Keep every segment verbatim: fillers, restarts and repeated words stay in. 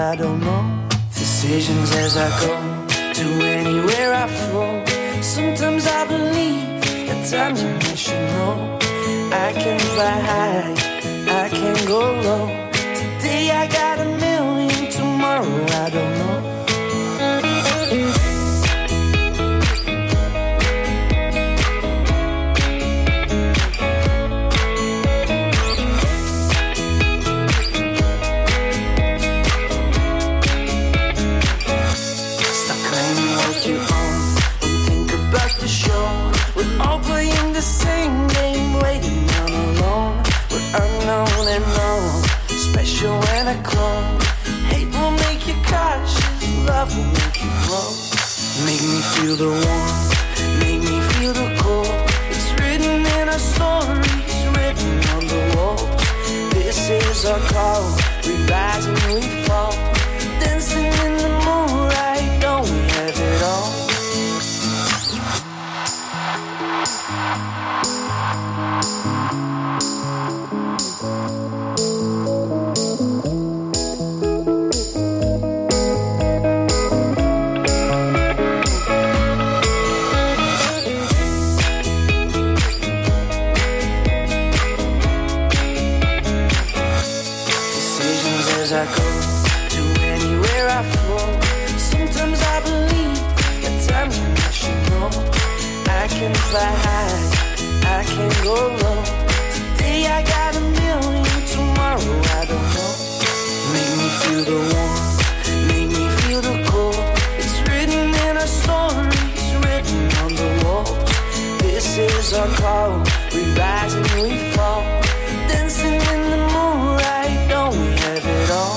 I don't know. Decisions as I go, to anywhere I flow. Sometimes I believe, at times I wish you know. I can fly high, I can go low. Today I got a million, tomorrow I don't know. Same game, waiting on alone. We're unknown and known, special and a clone. Hate will make you cautious, love will make you grow. Make me feel the warmth, make me feel the cold. It's written in our stories, written on the walls. This is our call, we rise and we fall. Dancing in the moonlight, don't we have it all? I go to anywhere I flow. Sometimes I believe, at times I wish you know. I can fly high, I can go low. Today I got a million, tomorrow I don't know. Make me feel the warmth, make me feel the cold. It's written in our stories, written on the walls. This is our call, we rise and we fall. Dancing in the moonlight, don't we have it all?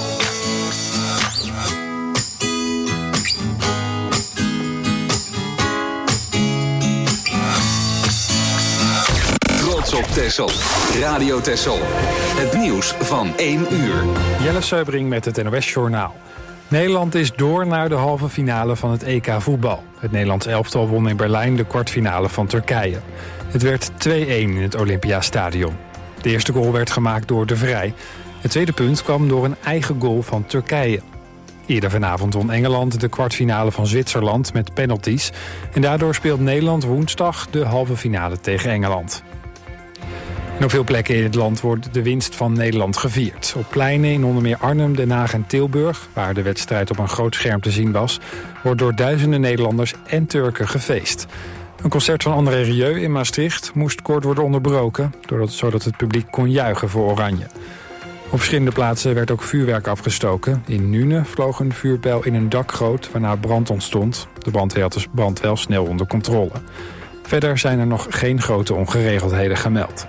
Trots op Texel. Radio Texel. Het nieuws van één uur. Jelle Seubring met het N O S Journaal. Nederland is door naar de halve finale van het E K voetbal. Het Nederlands elftal won in Berlijn de kwartfinale van Turkije. Het werd twee-een in het Olympiastadion. De eerste goal werd gemaakt door De Vrij. Het tweede punt kwam door een eigen goal van Turkije. Eerder vanavond won Engeland de kwartfinale van Zwitserland met penalties. En daardoor speelt Nederland woensdag de halve finale tegen Engeland. En op veel plekken in het land wordt de winst van Nederland gevierd. Op pleinen in onder meer Arnhem, Den Haag en Tilburg, waar de wedstrijd op een groot scherm te zien was, wordt door duizenden Nederlanders en Turken gefeest. Een concert van André Rieu in Maastricht moest kort worden onderbroken, doordat, zodat het publiek kon juichen voor Oranje. Op verschillende plaatsen werd ook vuurwerk afgestoken. In Nune vloog een vuurpijl in een dakgoot waarna brand ontstond. De brandweer had de brand wel snel onder controle. Verder zijn er nog geen grote ongeregeldheden gemeld.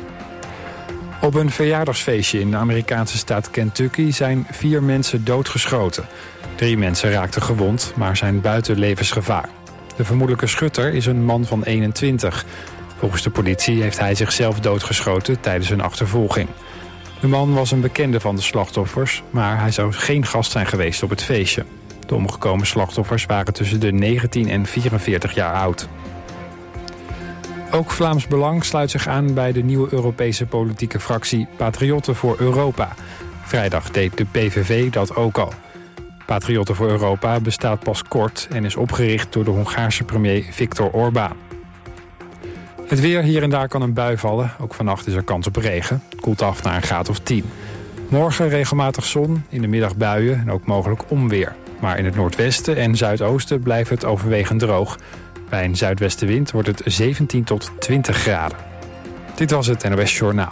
Op een verjaardagsfeestje in de Amerikaanse staat Kentucky zijn vier mensen doodgeschoten. Drie mensen raakten gewond, maar zijn buiten levensgevaar. De vermoedelijke schutter is een man van eenentwintig. Volgens de politie heeft hij zichzelf doodgeschoten tijdens een achtervolging. De man was een bekende van de slachtoffers, maar hij zou geen gast zijn geweest op het feestje. De omgekomen slachtoffers waren tussen de negentien en vierenveertig jaar oud. Ook Vlaams Belang sluit zich aan bij de nieuwe Europese politieke fractie Patriotten voor Europa. Vrijdag deed de P V V dat ook al. Patriotten voor Europa bestaat pas kort en is opgericht door de Hongaarse premier Viktor Orbán. Het weer, hier en daar kan een bui vallen. Ook vannacht is er kans op regen. Het koelt af naar een graad of tien. Morgen regelmatig zon, in de middag buien en ook mogelijk onweer. Maar in het noordwesten en zuidoosten blijft het overwegend droog. Bij een zuidwestenwind wordt het zeventien tot twintig graden. Dit was het N O S Journaal.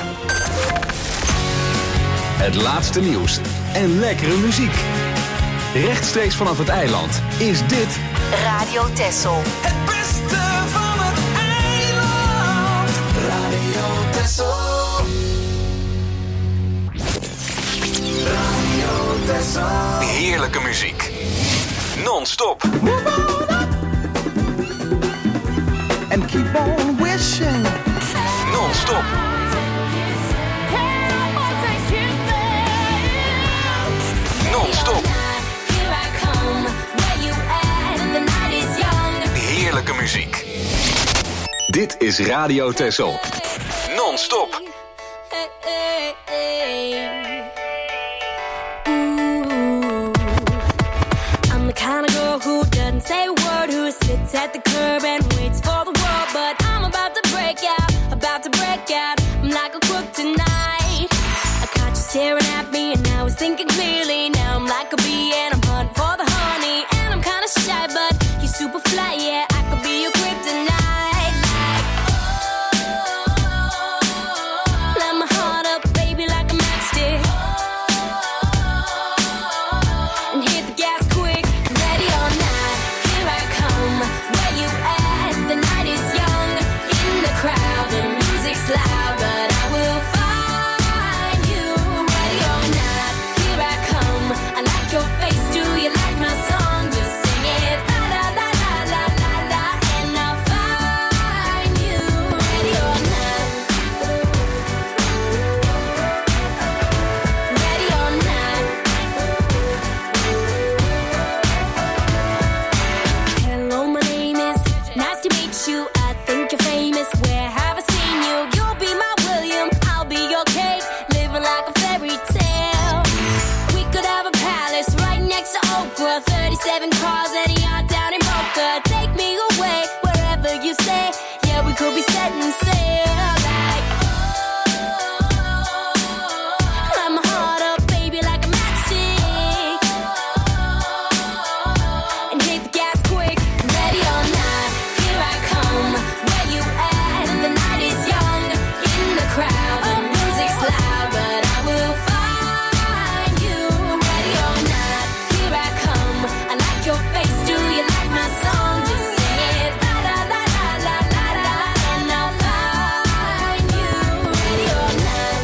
Het laatste nieuws en lekkere muziek. Rechtstreeks vanaf het eiland is dit Radio Texel. Het beste van het eiland. Radio Texel. Radio Texel. heerlijke muziek. Non-stop. And keep on wishing. Non-stop. Non-stop. Heerlijke muziek. Dit is Radio Texel. Non-stop. Ooh. Seven cars at a yacht down in Boca. Take me away wherever you say. Yeah, we could be setting sail like, oh, I'm hard up, baby, like a matchstick. And hit the gas quick, ready or not, here I come. Where you at? The night is young, in the crowd, the music's loud, but I will find you. Ready or not, here I come. I like your face, do you like my song? Just sing it, la la la la la la la, and I'll find you. Ready or not,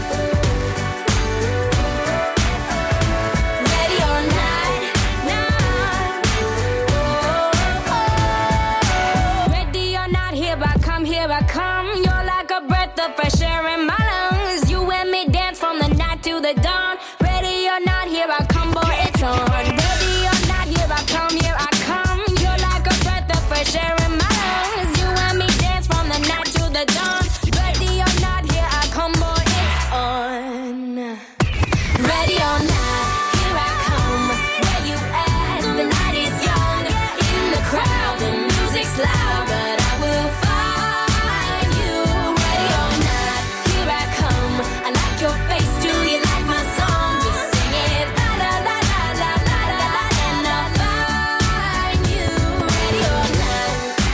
ready or not, not. Oh, oh. Ready or not, here I come, here I come. You're like a breath of fresh air in my lungs. You and me dance from the night to the dawn. Ready or not, here I come, boy, it's on. Ready or not, here I come, here I come. You're like a breath of fresh air in my lungs. You and me dance from the night to the dawn. Ready or not, here I come, boy, it's on. Ready or not, here I come. Where you at? The night is young, in the crowd, the music's loud, but I will find you. Ready or not, here I come. I like your face, do you like my song? Just sing it, la la la la la la la, and I'll find you. Ready or not,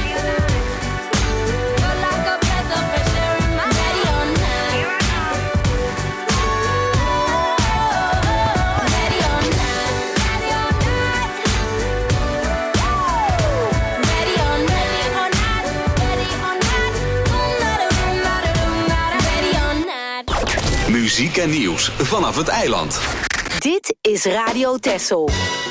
you're like a breath of fresh air in my. Ready or not, ready or not, ready or not, ready or not, ready or not, ready or not. Muziek en nieuws vanaf het eiland. Dit is Radio Texel.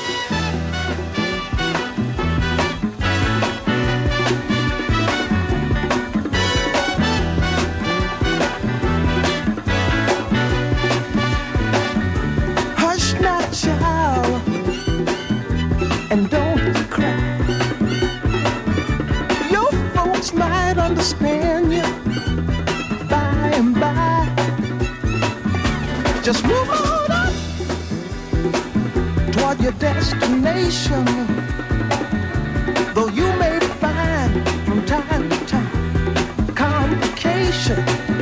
Hush now, child, and don't cry. Your folks might understand you by and by. Just move on up toward your destination. Though you may find from time to time complication.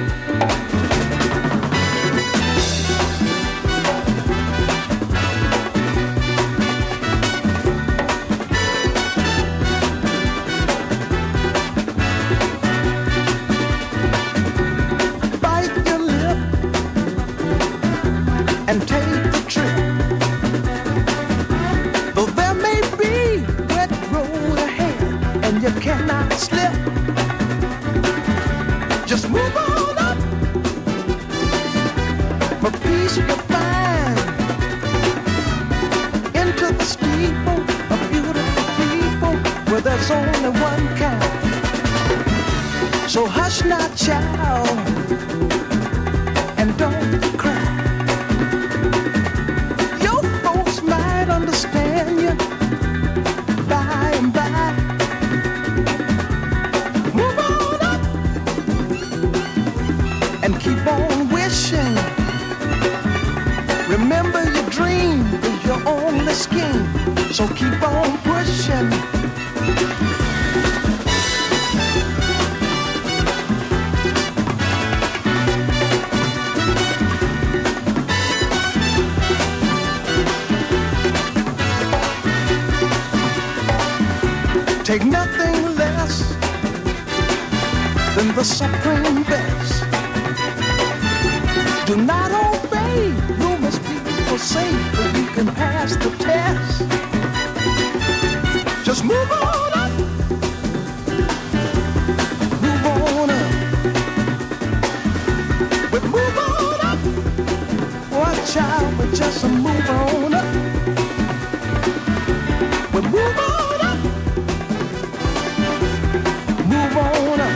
Bite your lip and take the trip. Though there may be wet road ahead and you cannot slip, just move on up for peace you'll find. Into the steeple of beautiful people where there's only one kind. So hush now, child, and don't cry. Your folks might understand you by and by. Move on up and keep on wishing. Remember your dream is your only scheme, so keep on pushing. Take nothing less than the supreme best. Do not obey rumors people say, but you can pass the test. Just move on up, move on up, but move on up. Watch out, but just move on up, but move on. Move on up.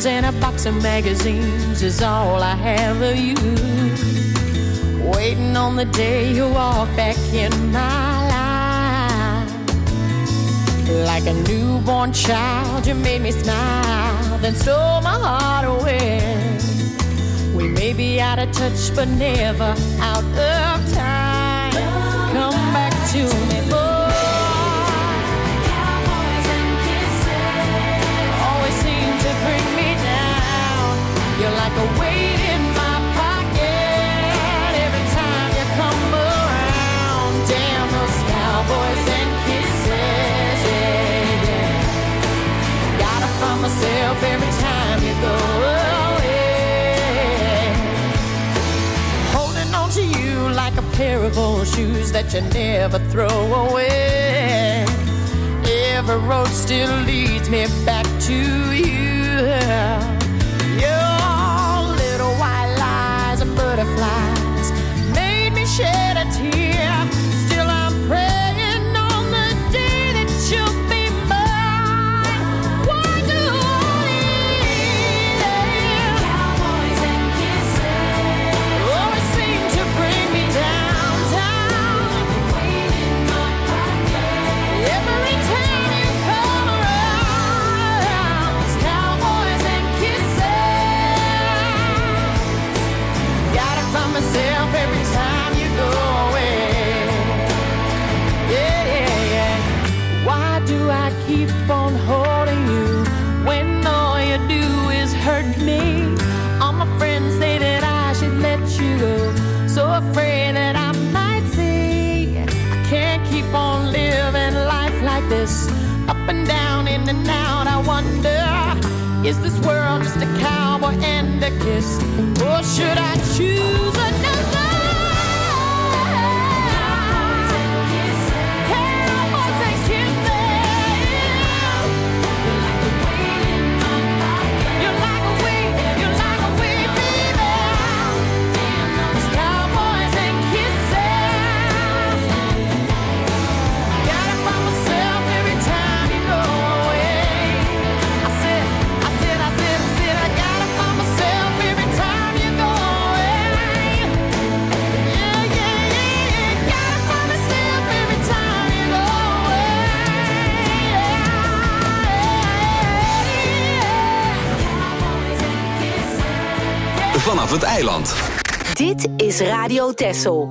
phones and a box of magazines is all I have of you. Waiting on the day you walk back in my life. Like a newborn child, you made me smile, then stole my heart away. We may be out of touch, but never out of time. Come back to me, boy. Cowboys and kisses always seem to bring me down. You're like a weight in my pocket every time you come around. Damn those cowboys and kisses, yeah, yeah. Gotta find myself every time you go away. Holding on to you like a pair of old shoes that you never throw away. Every road still leads me back to you. Your little white lies and butterflies made me shed a tear. Still I'm praying on the day that you'll be mine. Why do these cowboys and kisses always seem to bring me down, down? Weight in my pocket every time you come around. These cowboys and kisses, gotta find myself every time you go away. Yeah, yeah, yeah. Why do I keep on holding you when all you do is hurt me? All my friends say that I should let you go, so afraid that I might say I can't keep on living life like this, up and down, in and out. I wonder, is this world just a cowboy and a kiss, or should I choose another? Cowboys and kisses, cowboys and kisses. You're like a weight in my pocket. You're like a weight, you're like a weight, baby. Damn those cowboys and kisses. Gotta find myself every time you go away. I said, I said, I said, I said, I gotta find myself every time you go away. Yeah, yeah, yeah, gotta find myself every time you go away. Cowboys and kisses. Vanaf het eiland. Dit is Radio Texel.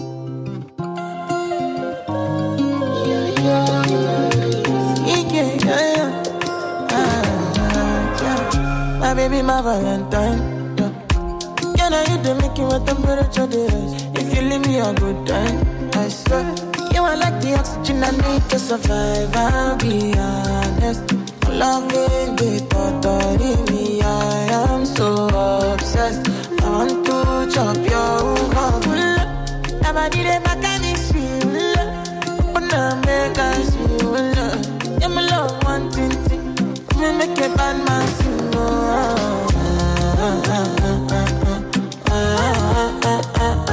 Yeah, yeah, yeah. Ah, yeah. My baby, my Valentine. Yeah. Yeah, now you the making what temperature there is. If you leave me a good time, I swear. You are like the oxygen I need to survive. I'll be honest. Loving the thought of me, I am so obsessed. I want to chop your heart. Never did it back and it's real. But now make us feel. Yeah, my love one thing, thing. Me make a bad man sing. Oh, ah, ah, ah, ah, ah, ah, ah,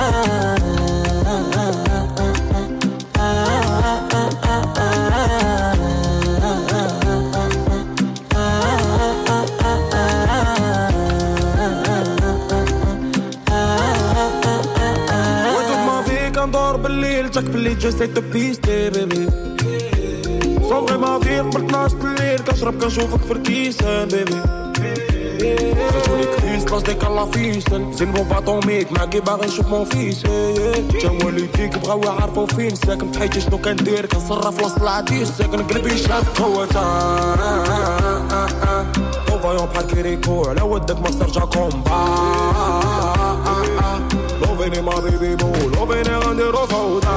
جاك باللي جسيت بيستي بيبي صوغي ما فيه قبل اثناش الليل كنشرب كنشوفك في الكيسان بيبي خرجوني كريس لاش ديك الله فيسن زين بو باطوميك معاكي باغي نشوف مون فيس تا والديك بغاو يعرفو فين ساكن بحياتي شنو كندير كنصرف وسط العديس ساكن قلبي شاف قوة فايون بحال كيريكو على ودك ما استرجع كومبا لو فيني ما بيبي بو لو فيني غنديرو فوضى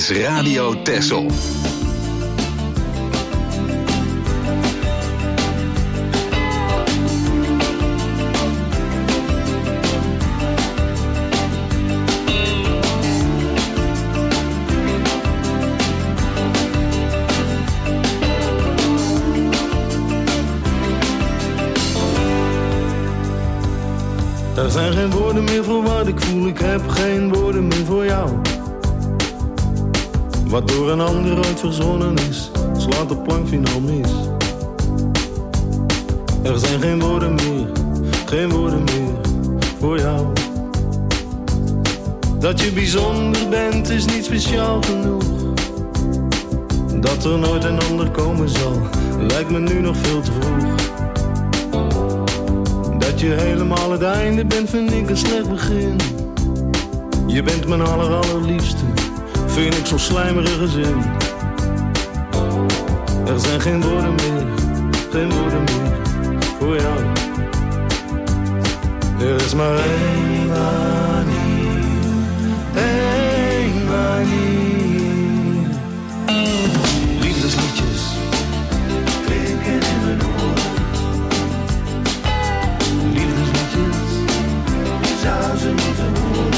is Radio Texel. Er zijn geen woorden meer voor wat ik voel, ik heb geen woorden meer voor jou. Wat door een ander ooit verzonnen is, slaat de plankfinaal mis. Er zijn geen woorden meer, geen woorden meer voor jou. Dat je bijzonder bent is niet speciaal genoeg. Dat er nooit een ander komen zal, lijkt me nu nog veel te vroeg. Dat je helemaal het einde bent, vind ik een slecht begin. Je bent mijn aller allerliefste, vind ik zo'n slijmerige zin. Er zijn geen woorden meer, geen woorden meer voor jou. Er is maar één manier, één manier. Liefdesliedjes klinken in mijn oren. Liefdesliedjes, je zou ze moeten horen.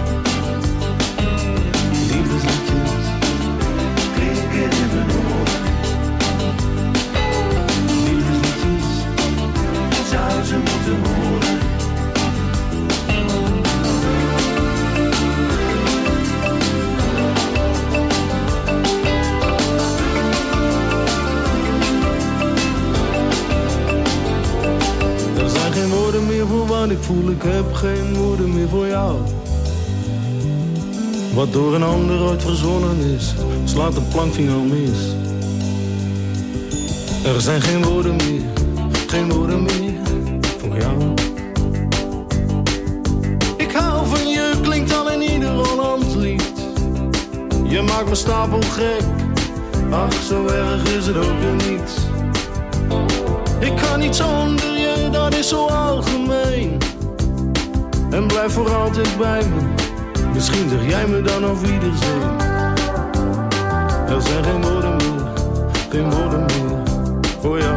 Liefdesliedjes klinken in mijn oren. Liefdesliedjes, je zou ze moeten horen. Er zijn geen woorden meer voor wat ik voel, ik heb geen woorden meer voor jou. Wat door een ander ooit verzonnen is, slaat de plankvinger mis. Er zijn geen woorden meer, geen woorden meer voor jou. Ik hou van je, klinkt al in ieder Hollands lied. Je maakt me stapel gek, ach zo erg is het ook weer niet. Ik kan niet zonder je, dat is zo algemeen. En blijf voor altijd bij me, misschien zeg jij me dan auf Wiedersehen. Er zijn geen woorden meer, geen woorden meer voor jou.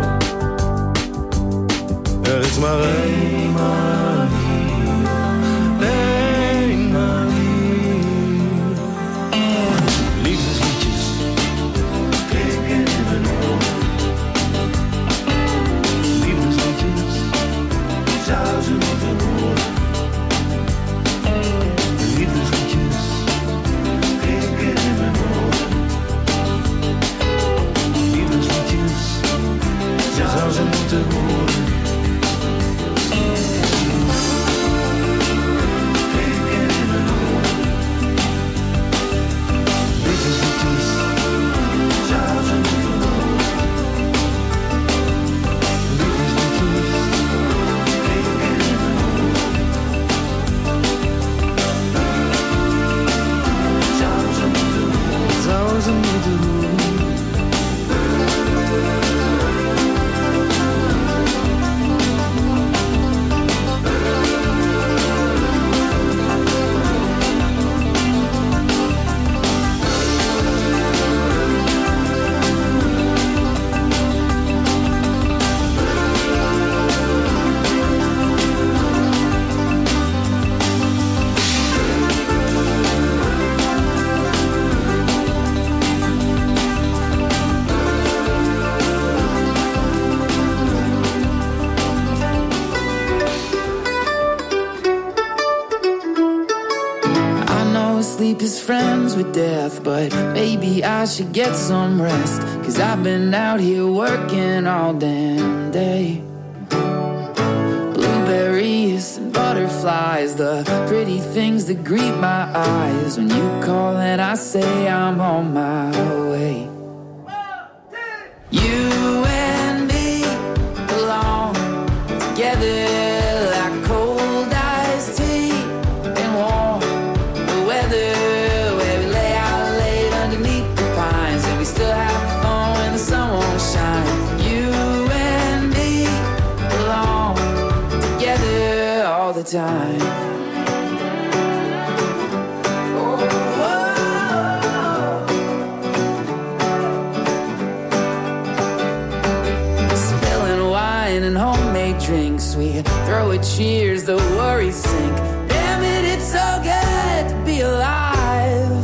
Er is maar één manier, één manier. Liefdesliedjes klinken in mijn oren. Liefdesliedjes, je zou ze moeten horen. Liefdesliedjes klinken in mijn oren. Liefdesliedjes, je zou ze moeten horen. Klinken in mijn oren. Liefdesliedjes, je zou ze moeten horen. Liefdesliedjes klinken in mijn oren. Zou ze moeten horen. Zou ze moeten horen. Sleep is friends with death, but maybe I should get some rest. Cause I've been out here working all damn day. Blueberries and butterflies, the pretty things that greet my eyes. When you call and I say I'm on my way. You and me belong together. Time. Oh, oh, oh. as we throw a cheers, the worries sink. Damn it, it's so good to be alive.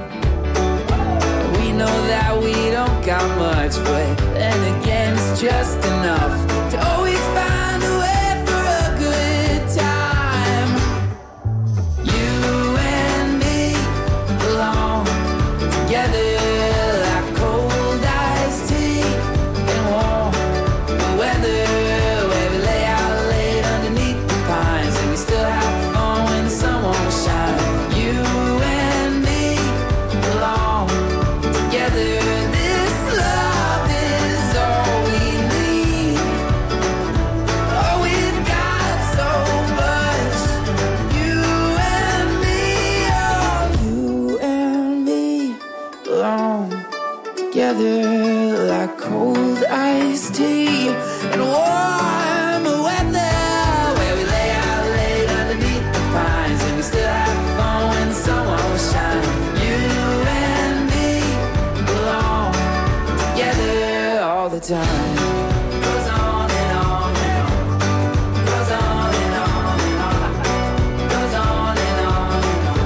We know that we don't got much, but then again it's just enough to always find a way for a good time. You and me belong together like cold iced tea and warm weather, where we lay out late underneath the pines and we still have fun when the sun won't shine. You and me belong together. This love is all we need. Oh, we've got so much. You and me, oh, you and me belong together like cold iced tea and warm weather, where we lay out late underneath the pines and we still have fun when the sun won't shine. You and me belong together all the time. Goes on and on and on. Goes on and on and on. Goes on and on and on.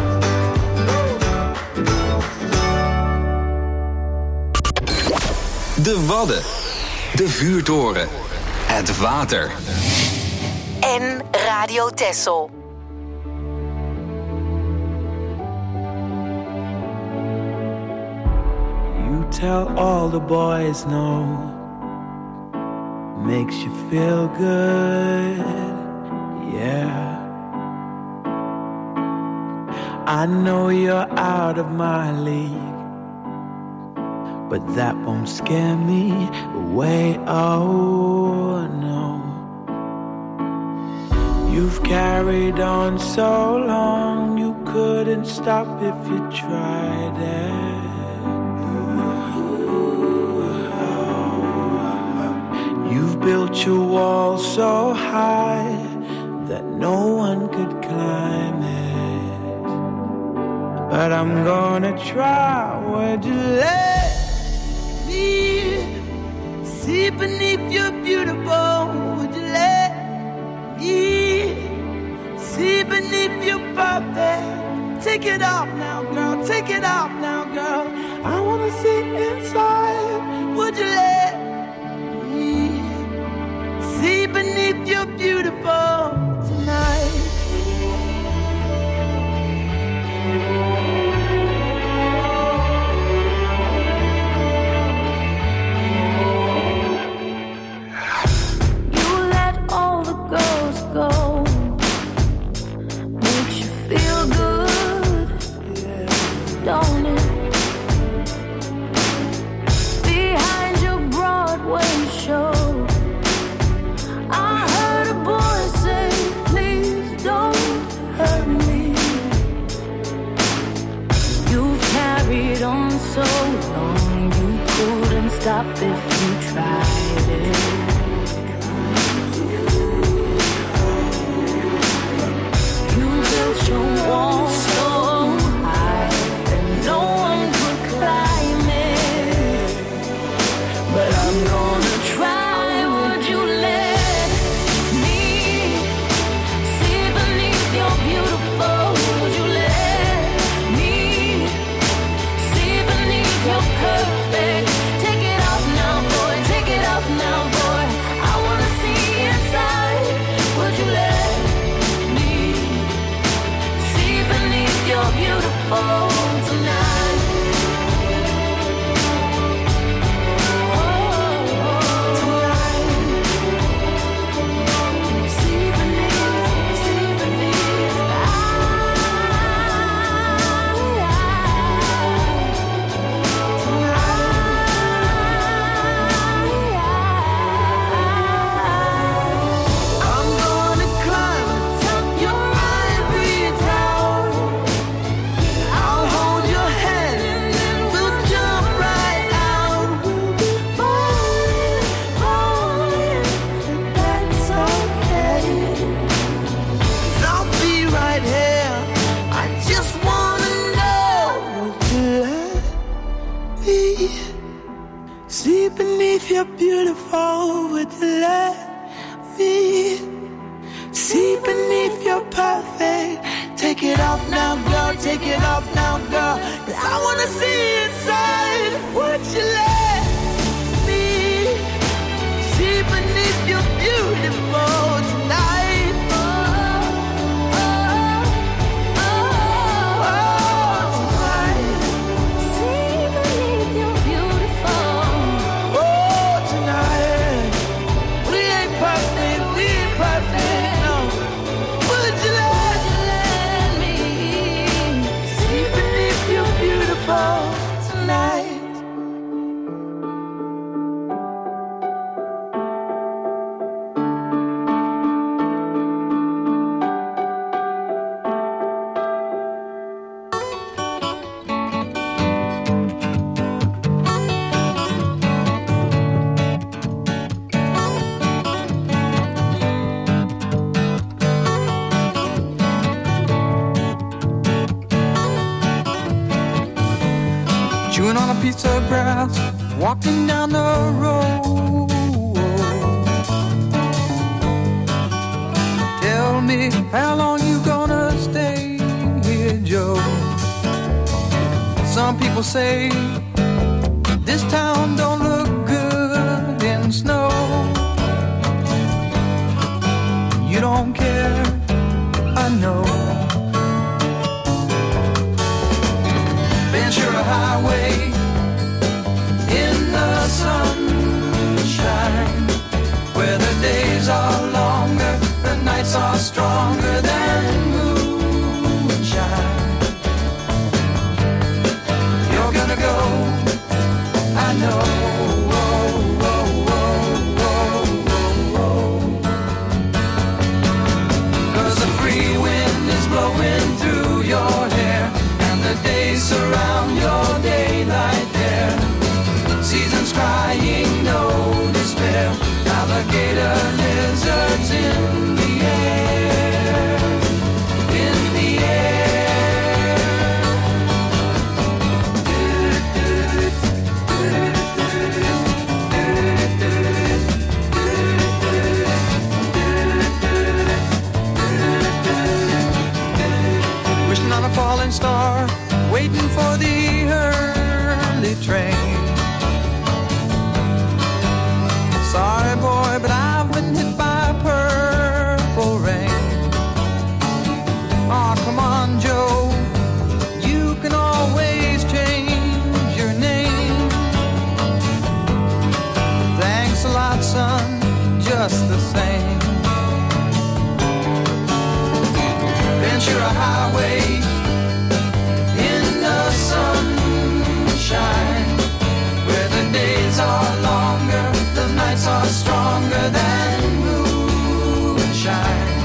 De Wadden. De vuurtoren. Het water. En Radio Texel. You tell all the boys no. Makes you feel good, yeah. I know you're out of my league, but that won't scare me away, oh no. You've carried on so long, you couldn't stop if you tried it. You've built your wall so high that no one could climb it. But I'm gonna try. Would you let me see beneath your beautiful? Would you let me see beneath your perfect? Take it off now, girl. Take it off now, girl. I wanna see inside. Would you let me see beneath your beautiful tonight? Don't it? Behind your Broadway show, I heard a boy say Take it off now, girl, take it off now, girl. Cause I wanna see inside. Would you let me see beneath your beautiful tonight? Oh, oh, oh, oh, tonight. See beneath your beautiful. Oh, tonight. We ain't perfect, we ain't perfect, no. Would you let, Let me see beneath your beautiful tonight? Chewing on a piece of grass, walking down the road. Tell me, how long you gonna stay here, Joe? Some people say this town don't look good in snow. You don't care, I know. Ventura Highway in the sunshine, where the days are longer, the nights are stronger than moonshine. You're gonna go, I know. Whoa, whoa, whoa, whoa, whoa, whoa. 'Cause the free wind is blowing through your hair, the days surround your daylight there. Seasons crying, no despair. Alligator lizards in the air, in the air. Wishing on a falling star, waiting for the early train. Sorry boy, but I've been hit by purple rain. Oh, come on, Joe, you can always change your name. Thanks a lot, son, just the same. Ventura Highway in the sunshine, where the days are longer, the nights are stronger than moonshine.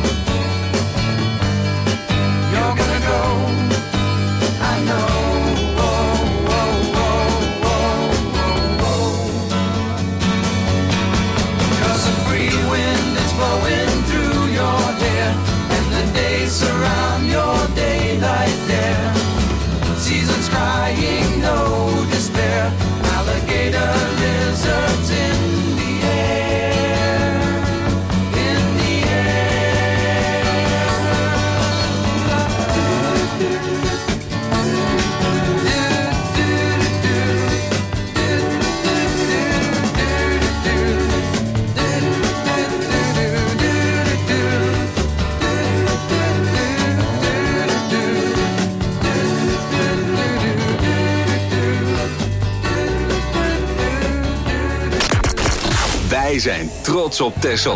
You're gonna go, I know. Whoa, whoa, whoa, whoa, whoa, whoa. 'Cause the free wind is blowing through your hair, and the days surround your daylight there. Seasons crying, no despair. Alligator lizards in the air, in the Wij zijn trots op Texel.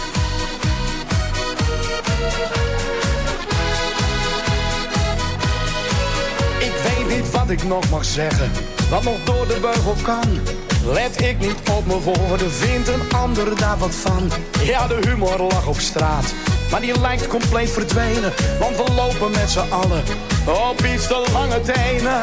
Ik weet niet wat ik nog mag zeggen, wat nog door de beugel kan. Let ik niet op mijn woorden, vindt een ander daar wat van. Ja, de humor lag op straat, maar die lijkt compleet verdwenen. Want we lopen met z'n allen op iets te lange tenen.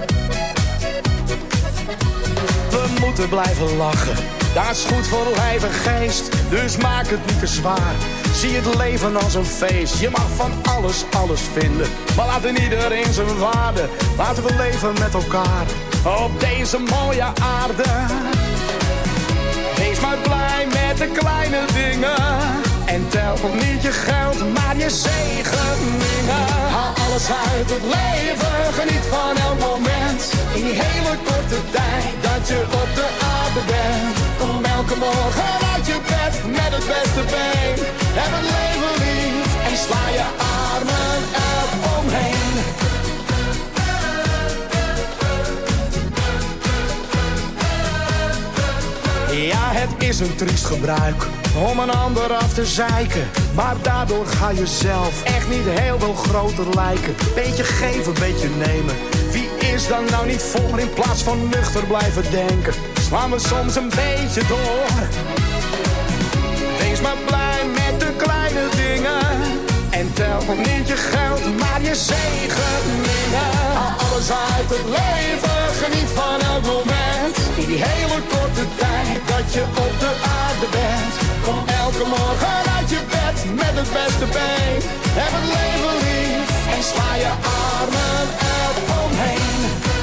We moeten blijven lachen, dat is goed voor lijf en geest. Dus maak het niet te zwaar, zie het leven als een feest. Je mag van alles, alles vinden, maar laat in iedereen zijn waarde. Laten we leven met elkaar op deze mooie aarde. Wees maar blij met de kleine dingen en tel telt nog niet je geld, maar je zegeningen. Haal alles uit het leven, geniet van elk moment. In die hele korte tijd dat je op de aarde bent. Kom elke morgen uit je bed met het beste been. Heb het leven lief en sla je armen eromheen. Ja, het is een triest gebruik om een ander af te zeiken. Maar daardoor ga je zelf echt niet heel veel groter lijken. Beetje geven, beetje nemen. Wie is dan nou niet voor in plaats van nuchter blijven denken? Slaan we soms een beetje door. Wees maar blij met de kleine dingen. En tel nog niet je geld, maar je zegeningen. Haal alles uit het leven, geniet van elk moment. In die hele korte tijd dat je op de aarde bent. Kom elke morgen uit je bed met het beste been. Heb het leven lief en sla je armen eromheen.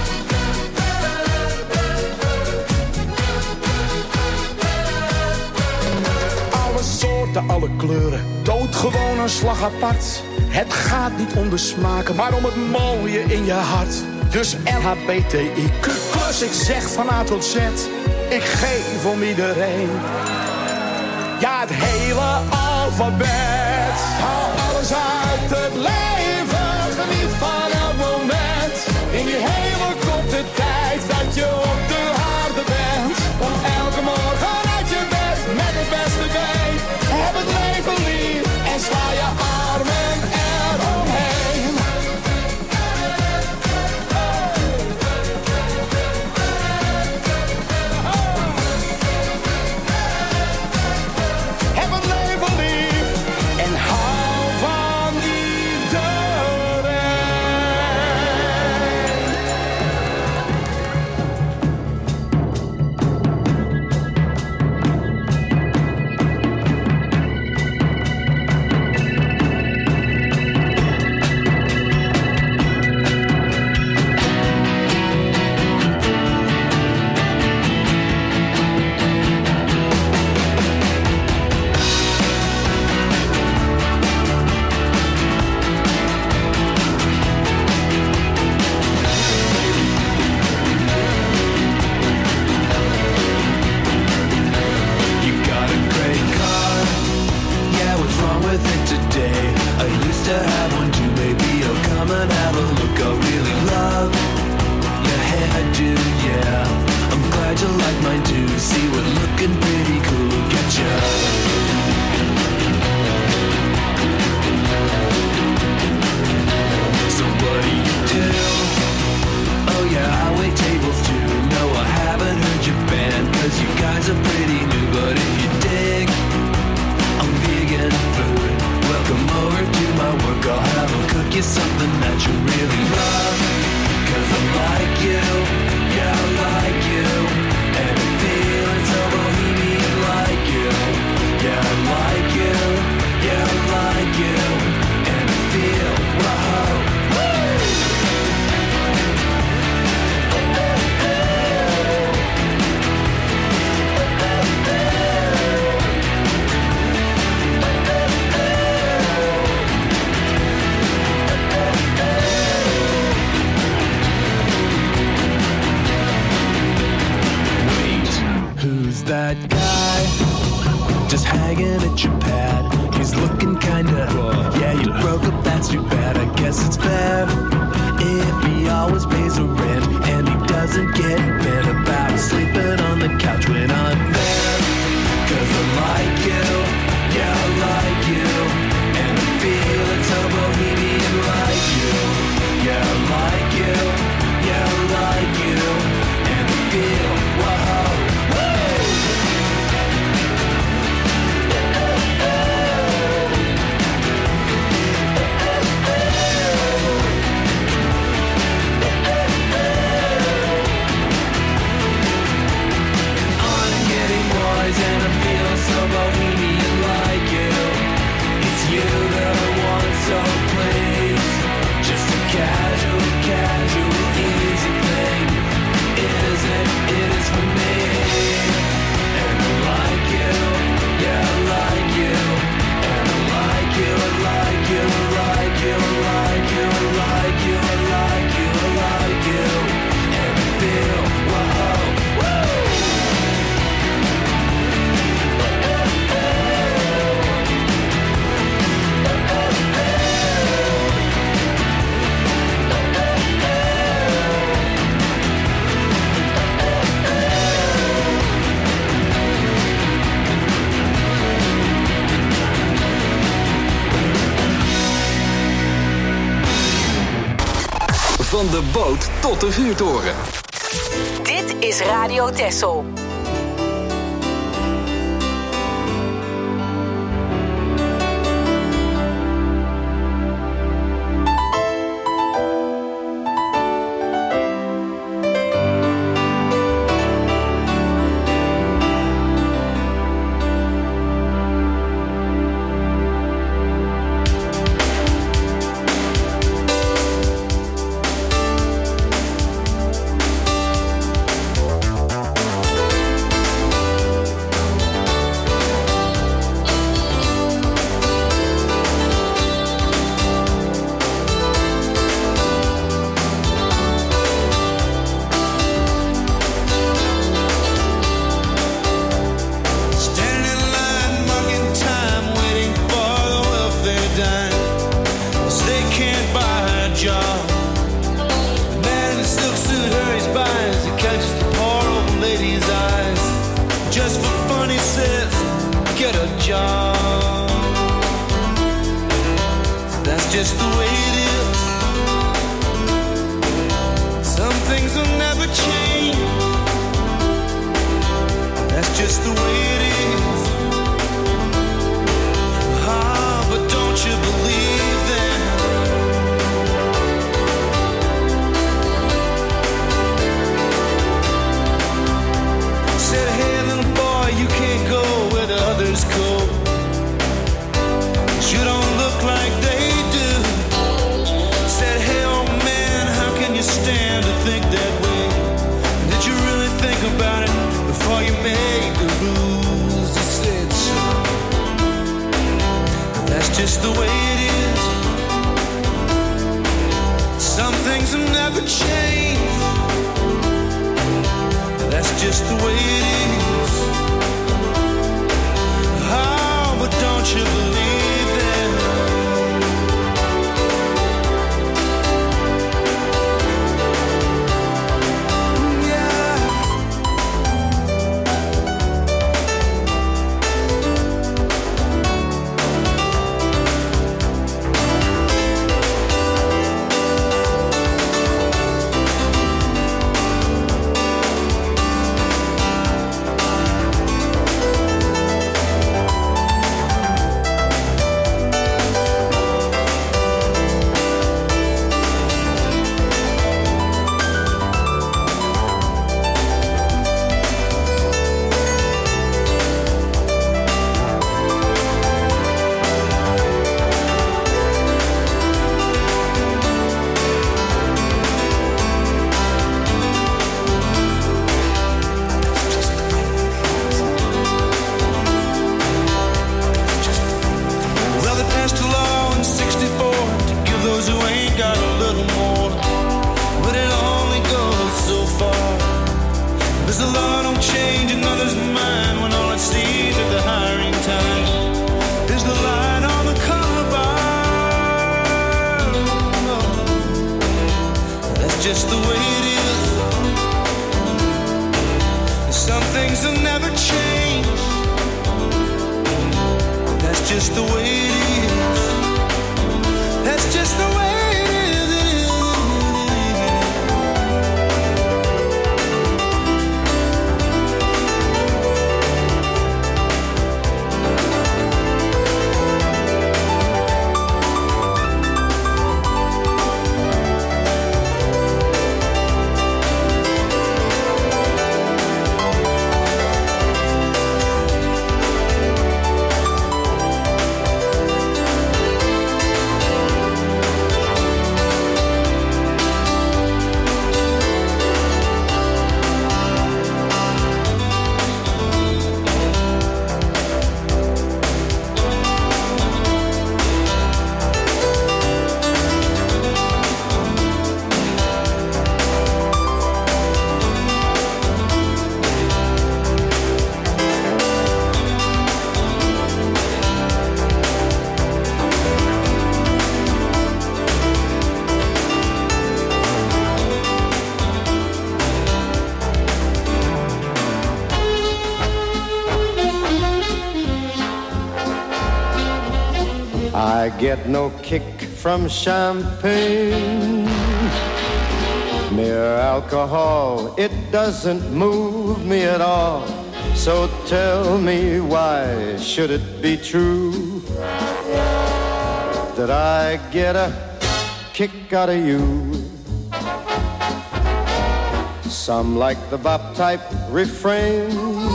Alle soorten, alle kleuren, doodgewoon een slag apart. Het gaat niet om de smaken, maar om het mooie in je hart. Dus L H B T I Q plus, ik zeg van A tot Z, ik geef om iedereen. Ja, het hele alfabet. Haal alles uit het leven, geniet van elk moment. In die hele korte tijd dat je op de aarde bent. Kom elke morgen uit je bed met het beste been. Heb het leven lief en sla je armen eromheen. Heb het leven lief en hou van iedereen. You got a great car, yeah, what's wrong with it today? I used to have one too, maybe you'll come and have a look. I really love your hairdo, yeah. I'm glad you like mine too. See what looking pretty cool will get you. So what do you do? Oh yeah, I wait tables too. No, I haven't heard your band, cause you guys are pretty new. But if you dig, I'm vegan food. Welcome over to my work, I'll have them cook you something that you really love. Cause I like you, yeah I like you. And I'm feeling so bohemian like you. Yeah I like you, yeah I like you. And I feel, whoa, woo! Who's that guy just hanging at your pad? He's looking kinda raw. Yeah, you broke up, that's too bad. I guess it's fair if he always pays the rent and he doesn't get bent about sleeping on the couch when I'm there. Cause I like you, yeah I like you. And I'm feeling so bohemian like you. Yeah I like you, yeah I like you. And I feel, whoa. And I'm feeling so bohemian you, I like you, I like you, I like you, I like you, I like you, I like you, and I feel, whoa, woo! Van de boot tot de vuurtoren. Dit is Radio Texel. I get no kick from champagne. Mere alcohol, it doesn't move me at all. So tell me, why should it be true that I get a kick out of you? Some like the bop type refrain.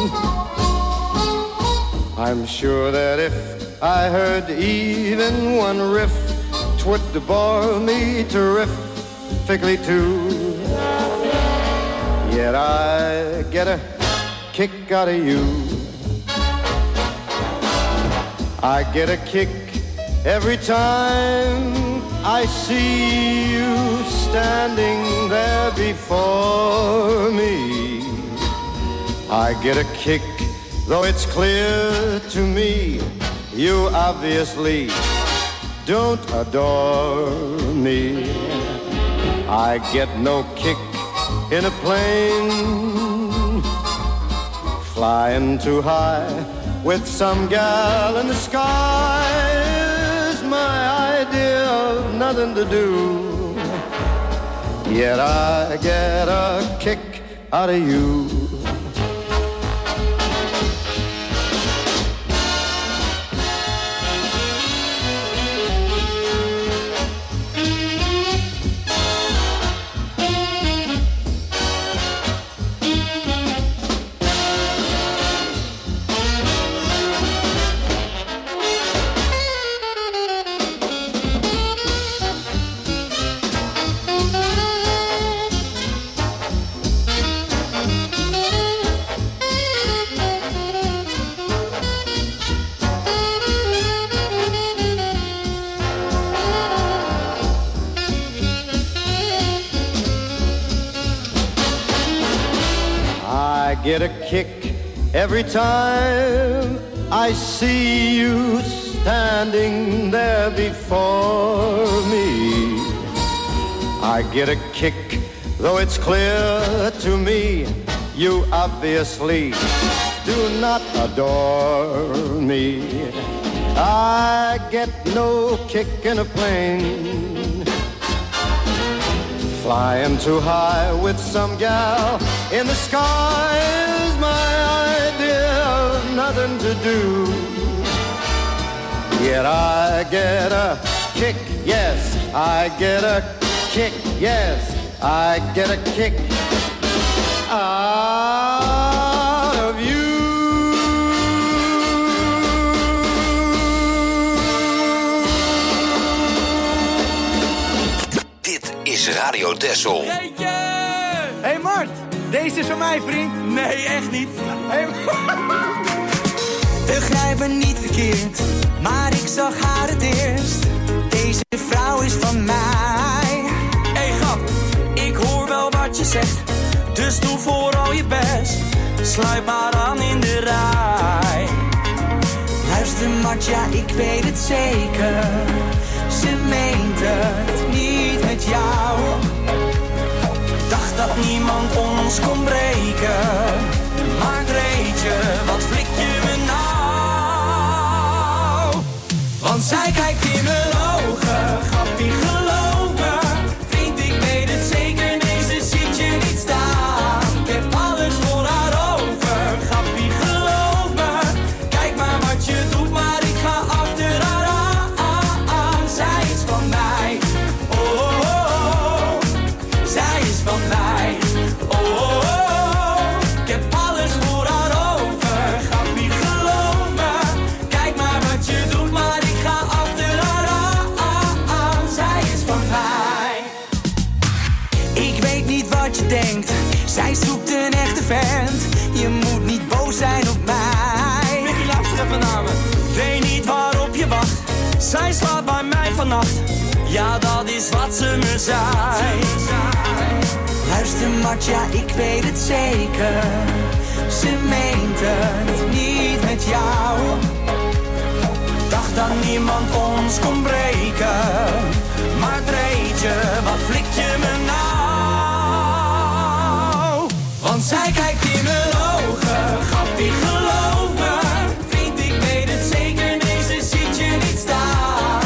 I'm sure that if I heard even one riff, 'twould bore me terrifically too. Yet I get a kick out of you. I get a kick every time I see you standing there before me. I get a kick, though it's clear to me you obviously don't adore me. I get no kick in a plane, flying too high with some gal in the sky is my idea of nothing to do. Yet I get a kick out of you. Get a kick every time I see you standing there before me. I get a kick, though it's clear to me you obviously do not adore me. I get no kick in a plane, flying too high with some gal in the sky is my idea of nothing to do. Yet I get a kick, yes, I get a kick, yes, I get a kick out of you. Dit is Radio Texel. Hey Mart, deze is van mij, vriend. Nee, echt niet. Hey, begrijp me niet verkeerd, maar ik zag haar het eerst. Deze vrouw is van mij. Hey grap, ik hoor wel wat je zegt, dus doe vooral je best. Sluit maar aan in de rij. Luister Mart, ja ik weet het zeker. Ze meent het niet met jou. Dacht dat niemand ons kon breken, maar Dreetje, wat flik je me nou? Want zij kijkt in mijn ogen, grappie geloof me. Vriend, ik weet het zeker, nee ze ziet je niet staan. Ik heb alles voor haar over, grappie geloof me. Kijk maar wat je doet, maar ik ga achter haar aan. Zij is van mij, oh, oh, oh. Zij is van mij, oh, oh, oh. Ik heb alles voor haar over, grappie geloof me. Kijk maar wat je doet, maar ik ga achter haar aan. Zij is van mij. Ik weet niet wat je denkt, zij zoekt een echte vent. Je moet niet boos zijn op mij. Mickey, luister even naar me. Weet niet waarop je wacht, zij slaat bij mij vannacht. Ja, dat is wat ze me zei. Luister Mart, ja ik weet het zeker. Ze meent het niet met jou. Dacht dat niemand ons kon breken, maar Dreetje, wat flik je me nou? Want zij kijkt in mijn ogen, grappie geloof me. Vriend, ik weet het zeker, nee ze ziet je niet staan.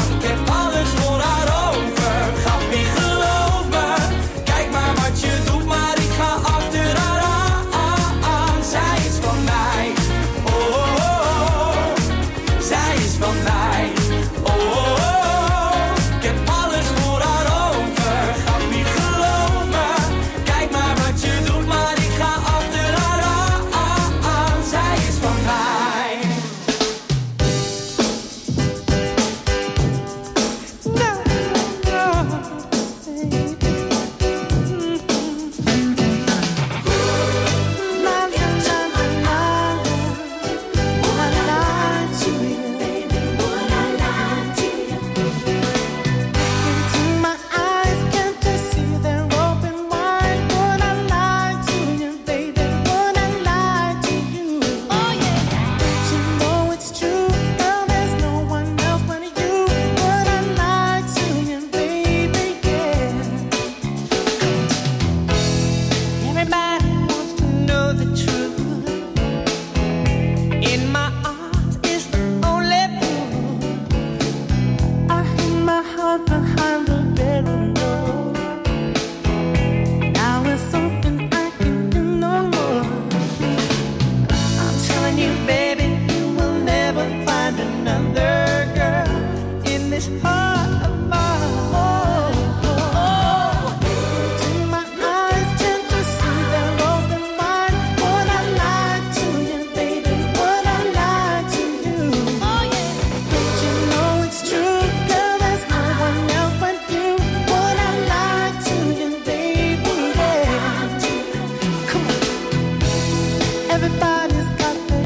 another girl in this heart of mine. Oh, oh. To my eyes tend to see their open mind. Would I lie to you, baby? Would I lie to you? Oh yeah. Don't you know it's true, girl? There's no one else but you. Would I lie to you, baby? Yeah. Come on. Everybody's got their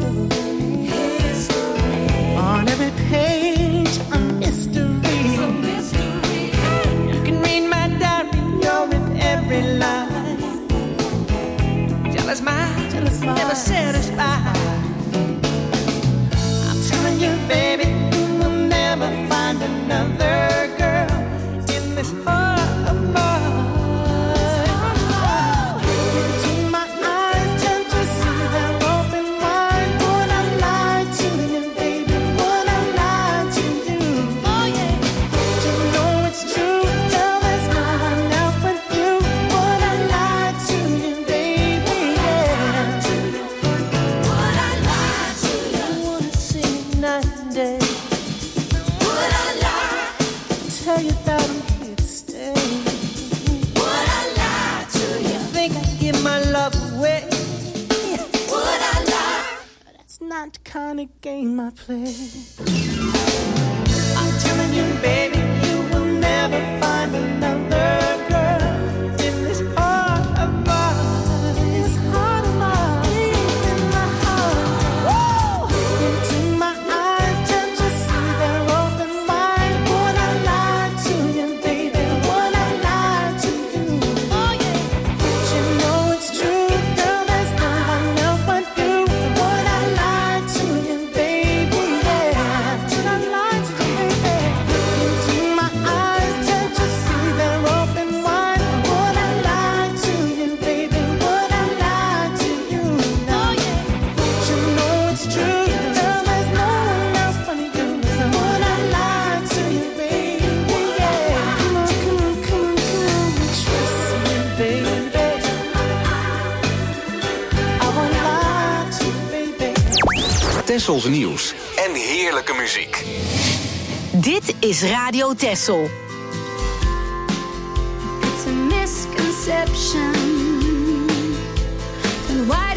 history. On every page, a mystery. You can read my diary, you're in every line. Jealous mind, jealous mind, never satisfied. I'm telling you, baby, you will never find another girl in this heart of mine. To my eyes, tend to see their open wide. Would I lie to you, baby? Would I lie to you? Oh yeah. Don't you know it's true? Girl, there's no one else but you. Would I lie to you, baby? Yeah. Would I lie to you? I wanna see you night and day. Would I lie? Tell you that I'm here to stay. Would I lie to you? Think I'd give my love away? Would I lie? That's not the kind of game I play. I'm telling you, baby, you will never find another girl in this heart of mine. This heart of mine, in my heart. Woo! Into my eyes, tend to see their open mind. Would I lie to you, baby? Would I lie to you? Oh yeah. Don't you know it's true, girl? There's no one else but you. Would I lie to you, baby? Yeah. Would I lie to you, baby? Into my eyes, tend to see their open wide. Would I lie to you, baby? Would I lie to you? Oh yeah. Don't you know it's true, girl? There's no one else but you. So would I lie to you, baby? Yeah. Come on, come on, come on, come on. Trust me, baby. I won't lie to you, baby. Tessels nieuws en heerlijke muziek. Dit is Radio Tessel. It's a misconception. Then why